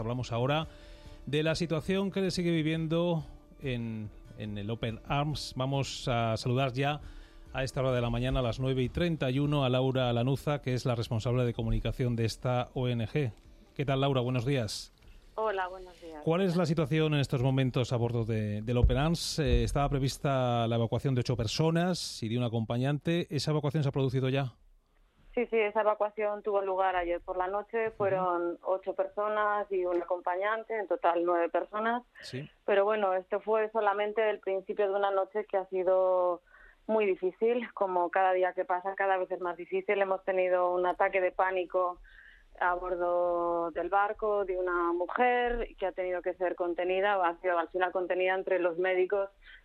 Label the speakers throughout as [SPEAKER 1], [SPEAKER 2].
[SPEAKER 1] Hablamos ahora de la situación que se sigue viviendo en el Open Arms. Vamos a saludar ya a esta hora de la mañana, a las 9:31, a Laura Lanuza, que es la responsable de comunicación de esta ONG. ¿Qué tal, Laura? Buenos días.
[SPEAKER 2] Hola, buenos días.
[SPEAKER 1] ¿Cuál es la situación en estos momentos a bordo del Open Arms? Estaba prevista la evacuación de 8 personas y de un acompañante. ¿Esa evacuación se ha producido ya?
[SPEAKER 2] Sí, esa evacuación tuvo lugar ayer por la noche. Fueron 8 personas y un acompañante, en total 9 personas.
[SPEAKER 1] Sí.
[SPEAKER 2] Pero bueno, esto fue solamente el principio de una noche que ha sido muy difícil. Como cada día que pasa, cada vez es más difícil. Hemos tenido un ataque de pánico a bordo del barco de una mujer que ha tenido que ser contenida, o ha sido al final contenida entre los médicos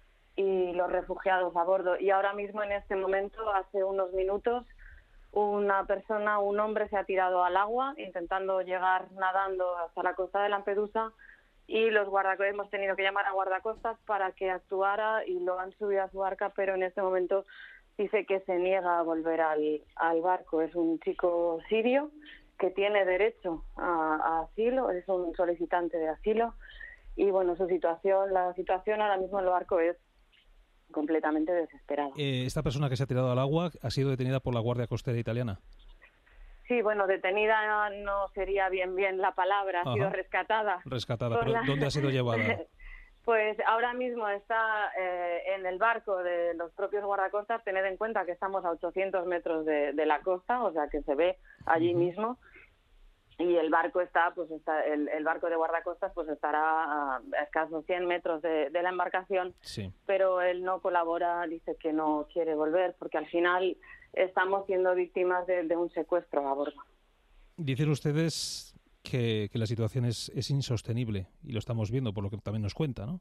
[SPEAKER 2] y los refugiados a bordo. Y ahora mismo, en este momento, hace unos minutos, un hombre se ha tirado al agua intentando llegar nadando hasta la costa de Lampedusa, y los guardacostas, hemos tenido que llamar a guardacostas para que actuara y lo han subido a su barca, pero en este momento dice que se niega a volver al barco. Es un chico sirio que tiene derecho a asilo, es un solicitante de asilo, y bueno, la situación ahora mismo en el barco es completamente desesperada.
[SPEAKER 1] ¿Esta persona que se ha tirado al agua ha sido detenida por la Guardia Costera italiana?
[SPEAKER 2] Sí, bueno, detenida no sería bien la palabra, ha sido rescatada.
[SPEAKER 1] Rescatada, pero ¿dónde ha sido llevada?
[SPEAKER 2] Pues ahora mismo está en el barco de los propios guardacostas. Tened en cuenta que estamos a 800 metros de la costa, o sea que se ve allí mismo. Y el barco el barco de guardacostas pues estará a escasos 100 metros de la embarcación.
[SPEAKER 1] Sí.
[SPEAKER 2] Pero él no colabora, dice que no quiere volver, porque al final estamos siendo víctimas de un secuestro a bordo.
[SPEAKER 1] Dicen ustedes que la situación es insostenible, y lo estamos viendo por lo que también nos cuenta, ¿no?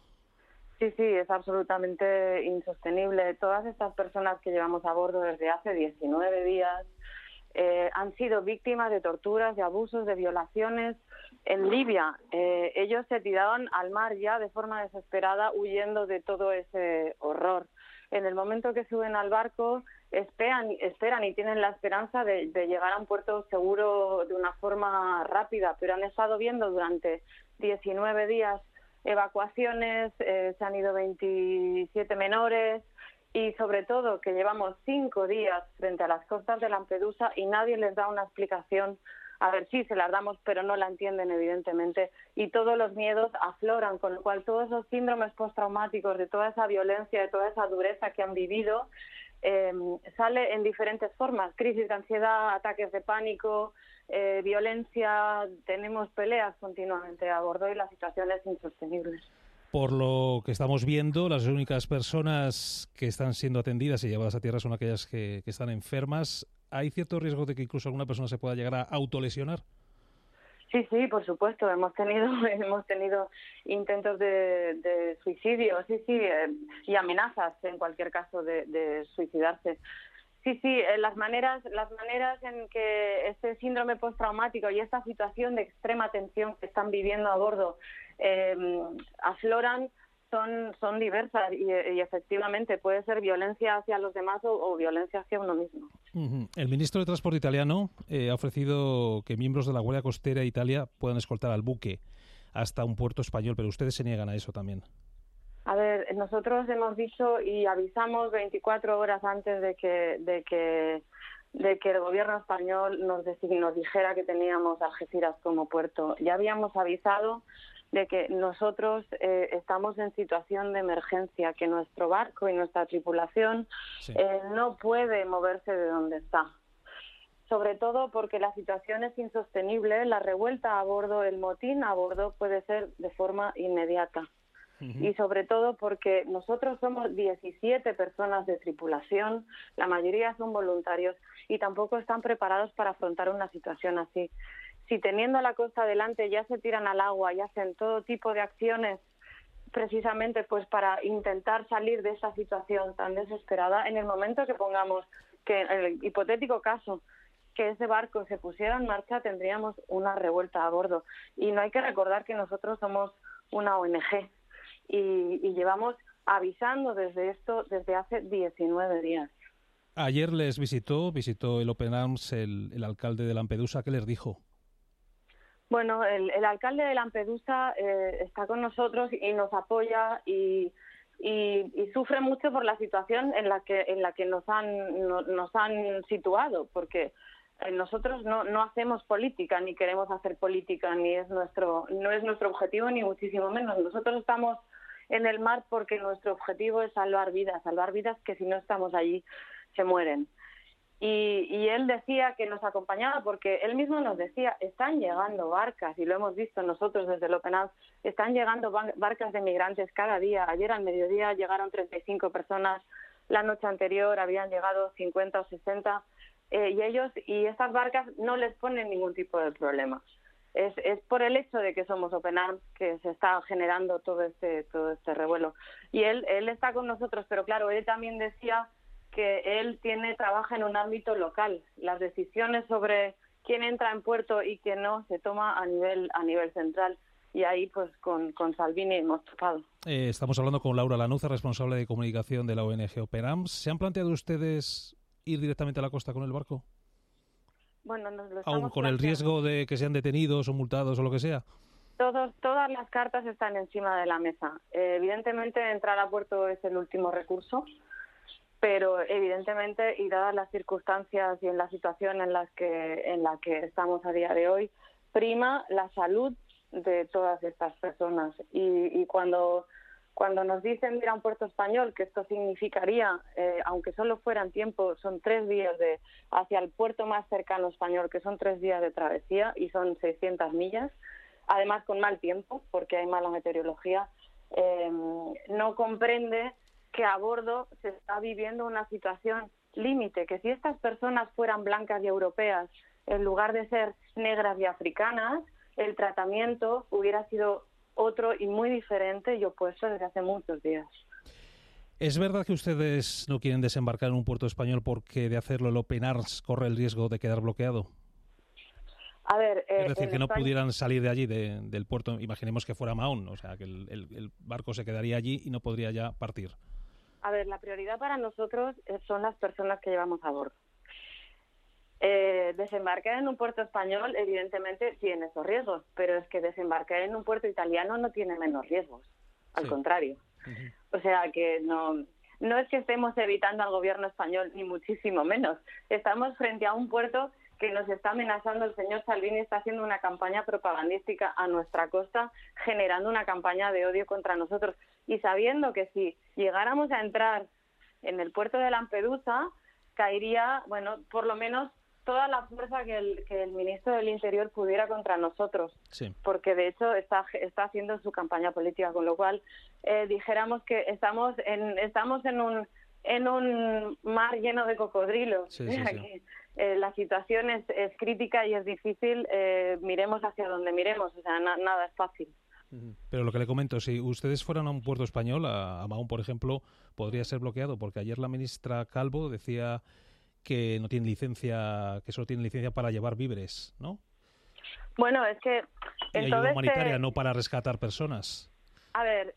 [SPEAKER 2] Sí, es absolutamente insostenible. Todas estas personas que llevamos a bordo desde hace 19 días han sido víctimas de torturas, de abusos, de violaciones. En Libia, ellos se tiraban al mar ya de forma desesperada, huyendo de todo ese horror. En el momento que suben al barco, esperan y tienen la esperanza de llegar a un puerto seguro de una forma rápida, pero han estado viendo durante 19 días evacuaciones, se han ido 27 menores, y sobre todo que llevamos 5 días frente a las costas de Lampedusa y nadie les da una explicación. A ver, sí, se las damos, pero no la entienden, evidentemente, y todos los miedos afloran, con lo cual todos esos síndromes postraumáticos, de toda esa violencia, de toda esa dureza que han vivido, sale en diferentes formas: crisis de ansiedad, ataques de pánico, violencia. Tenemos peleas continuamente a bordo y la situación es insostenible.
[SPEAKER 1] Por lo que estamos viendo, las únicas personas que están siendo atendidas y llevadas a tierra son aquellas que están enfermas. ¿Hay cierto riesgo de que incluso alguna persona se pueda llegar a autolesionar?
[SPEAKER 2] Sí, por supuesto. Hemos tenido intentos de suicidio, y amenazas, en cualquier caso, de suicidarse. Sí, las maneras en que este síndrome postraumático y esta situación de extrema tensión que están viviendo a bordo afloran son diversas, y efectivamente puede ser violencia hacia los demás o violencia hacia uno mismo.
[SPEAKER 1] El ministro de Transporte italiano ha ofrecido que miembros de la Guardia Costera de Italia puedan escoltar al buque hasta un puerto español, pero ustedes se niegan a eso también.
[SPEAKER 2] A ver, nosotros hemos dicho y avisamos 24 horas antes de que el gobierno español nos dijera que teníamos Algeciras como puerto. Ya habíamos avisado de que nosotros estamos en situación de emergencia, que nuestro barco y nuestra tripulación no puede moverse de donde está. Sobre todo porque la situación es insostenible, la revuelta a bordo, el motín a bordo puede ser de forma inmediata. Y sobre todo porque nosotros somos 17 personas de tripulación, la mayoría son voluntarios y tampoco están preparados para afrontar una situación así. Si teniendo la costa delante ya se tiran al agua y hacen todo tipo de acciones precisamente pues para intentar salir de esa situación tan desesperada, en el momento que pongamos que, en el hipotético caso, que ese barco se pusiera en marcha, tendríamos una revuelta a bordo. Y no hay que recordar que nosotros somos una ONG. Y llevamos avisando desde hace 19 días.
[SPEAKER 1] Ayer les visitó el Open Arms el alcalde de Lampedusa. ¿Qué les dijo?
[SPEAKER 2] Bueno, el alcalde de Lampedusa está con nosotros y nos apoya y sufre mucho por la situación en la que nos han situado, porque nosotros no hacemos política, ni queremos hacer política, no es nuestro objetivo, ni muchísimo menos. Nosotros estamos en el mar porque nuestro objetivo es salvar vidas que si no estamos allí se mueren. Y él decía que nos acompañaba porque él mismo nos decía, están llegando barcas, y lo hemos visto nosotros desde el Open Arms, están llegando barcas de migrantes cada día. Ayer al mediodía llegaron 35 personas, la noche anterior habían llegado 50 o 60, y estas barcas no les ponen ningún tipo de problema. Es por el hecho de que somos Open Arms que se está generando todo este revuelo. Y él está con nosotros, pero claro, él también decía que él trabaja en un ámbito local. Las decisiones sobre quién entra en puerto y quién no se toma a nivel central. Y ahí, pues, con Salvini hemos topado.
[SPEAKER 1] Estamos hablando con Laura Lanuza, responsable de comunicación de la ONG Open Arms. ¿Se han planteado ustedes ir directamente a la costa con el barco?
[SPEAKER 2] Bueno, nos lo
[SPEAKER 1] aún con el riesgo de que sean detenidos o multados o lo que sea.
[SPEAKER 2] Todas las cartas están encima de la mesa. Evidentemente, entrar a puerto es el último recurso, pero evidentemente, y dadas las circunstancias y en la situación en la que estamos a día de hoy, prima la salud de todas estas personas. Y cuando nos dicen ir a un puerto español, que esto significaría, aunque solo fueran tiempo, son 3 días hacia el puerto más cercano español, que son 3 días de travesía y son 600 millas, además con mal tiempo, porque hay mala meteorología, no comprende que a bordo se está viviendo una situación límite, que si estas personas fueran blancas y europeas, en lugar de ser negras y africanas, el tratamiento hubiera sido otro y muy diferente y opuesto desde hace muchos días.
[SPEAKER 1] ¿Es verdad que ustedes no quieren desembarcar en un puerto español porque de hacerlo el Open Arms corre el riesgo de quedar bloqueado?
[SPEAKER 2] A ver,
[SPEAKER 1] es decir, que no pudieran salir de allí, del puerto, imaginemos que fuera Mahón, o sea, que el barco se quedaría allí y no podría ya partir.
[SPEAKER 2] A ver, la prioridad para nosotros son las personas que llevamos a bordo. Desembarcar en un puerto español, evidentemente, tiene esos riesgos, pero es que desembarcar en un puerto italiano no tiene menos riesgos, al contrario. Uh-huh. O sea, que no es que estemos evitando al gobierno español, ni muchísimo menos. Estamos frente a un puerto que nos está amenazando. El señor Salvini está haciendo una campaña propagandística a nuestra costa, generando una campaña de odio contra nosotros. Y sabiendo que si llegáramos a entrar en el puerto de Lampedusa, caería, bueno, por lo menos toda la fuerza que el ministro del Interior pudiera contra nosotros, sí. Porque de hecho está haciendo su campaña política, con lo cual dijéramos que estamos en un mar lleno de cocodrilos. Sí, sí, sí. La situación es crítica y es difícil, miremos hacia donde miremos, o sea, nada es fácil.
[SPEAKER 1] Pero lo que le comento, si ustedes fueran a un puerto español, a Mahón, por ejemplo, podría ser bloqueado, porque ayer la ministra Calvo decía que no tiene licencia, que solo tiene licencia para llevar víveres, ¿no?
[SPEAKER 2] Bueno, es que
[SPEAKER 1] y ayuda humanitaria, no para rescatar personas.
[SPEAKER 2] A ver,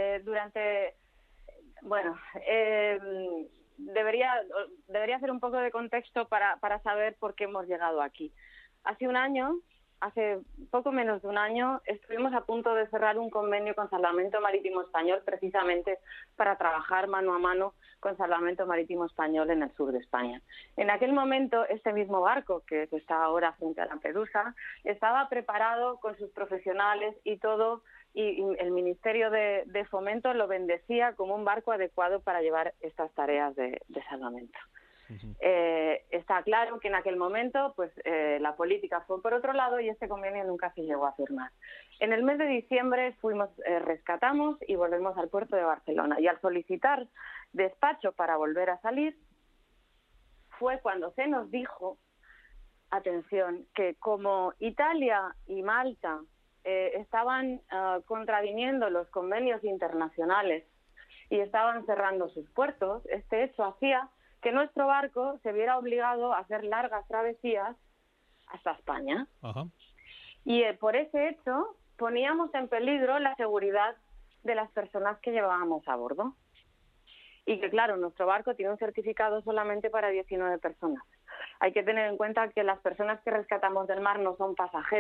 [SPEAKER 2] debería hacer un poco de contexto para saber por qué hemos llegado aquí. Hace poco menos de un año, estuvimos a punto de cerrar un convenio con Salvamento Marítimo Español precisamente para trabajar mano a mano con Salvamento Marítimo Español en el sur de España. En aquel momento, este mismo barco, que está ahora frente a Lampedusa, estaba preparado con sus profesionales y todo, y el Ministerio de Fomento lo bendecía como un barco adecuado para llevar estas tareas de salvamento. Uh-huh. Está claro que en aquel momento pues la política fue por otro lado y este convenio nunca se llegó a firmar. En el mes de diciembre rescatamos y volvemos al puerto de Barcelona, y al solicitar despacho para volver a salir fue cuando se nos dijo, atención, que como Italia y Malta estaban contraviniendo los convenios internacionales y estaban cerrando sus puertos, este hecho hacía que nuestro barco se viera obligado a hacer largas travesías hasta España. Ajá. Y por ese hecho poníamos en peligro la seguridad de las personas que llevábamos a bordo. Y que, claro, nuestro barco tiene un certificado solamente para 19 personas. Hay que tener en cuenta que las personas que rescatamos del mar no son pasajeros,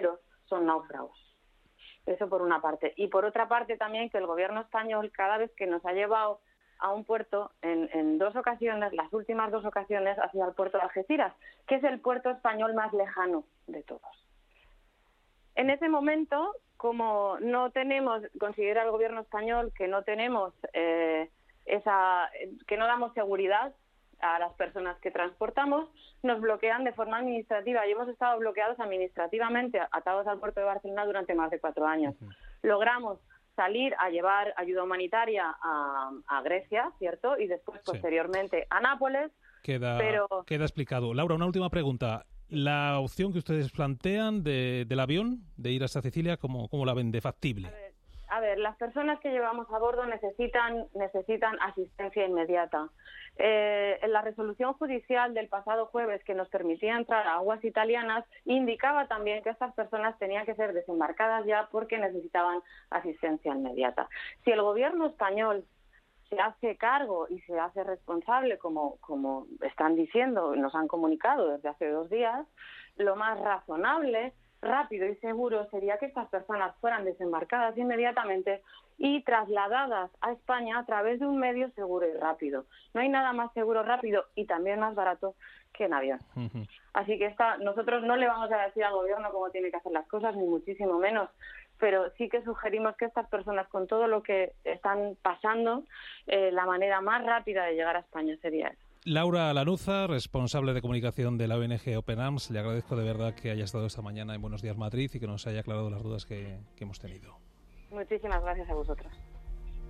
[SPEAKER 2] son náufragos. Eso por una parte. Y por otra parte también que el gobierno español, cada vez que nos ha llevado a un puerto, en 2 ocasiones, las últimas 2 ocasiones, hacia el puerto de Algeciras, que es el puerto español más lejano de todos. En ese momento, como no tenemos, considera el gobierno español que no tenemos que no damos seguridad a las personas que transportamos, nos bloquean de forma administrativa y hemos estado bloqueados administrativamente, atados al puerto de Barcelona durante más de 4 años. Logramos salir a llevar ayuda humanitaria a Grecia, ¿cierto? Y después, posteriormente, a Nápoles.
[SPEAKER 1] Queda explicado. Laura, una última pregunta. La opción que ustedes plantean del avión, de ir hasta Sicilia, ¿cómo la ven de factible?
[SPEAKER 2] A ver, las personas que llevamos a bordo necesitan asistencia inmediata. En la resolución judicial del pasado jueves que nos permitía entrar a aguas italianas indicaba también que estas personas tenían que ser desembarcadas ya porque necesitaban asistencia inmediata. Si el gobierno español se hace cargo y se hace responsable, como están diciendo, nos han comunicado desde hace 2 días, lo más razonable, rápido y seguro sería que estas personas fueran desembarcadas inmediatamente y trasladadas a España a través de un medio seguro y rápido. No hay nada más seguro, rápido y también más barato que en avión. Así que nosotros no le vamos a decir al gobierno cómo tiene que hacer las cosas, ni muchísimo menos, pero sí que sugerimos que estas personas, con todo lo que están pasando, la manera más rápida de llegar a España sería esa.
[SPEAKER 1] Laura Lanuza, responsable de comunicación de la ONG Open Arms, le agradezco de verdad que haya estado esta mañana en Buenos Días Madrid y que nos haya aclarado las dudas que hemos tenido.
[SPEAKER 2] Muchísimas gracias a vosotros.